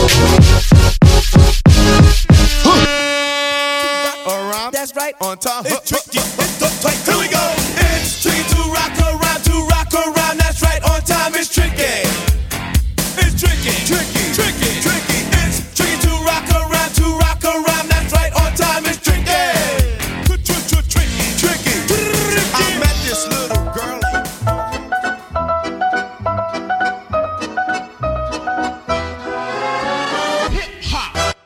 That's right. On time. It's tricky. Here we go. It's tricky to rock around, to rock around. That's right. On time. It's tricky. It's tricky. Tricky. Tricky. Tricky. It's tricky to rock around, to rock around. That's right. On time. It's tricky. Tricky. Tricky. I met this little girl. Hip hop.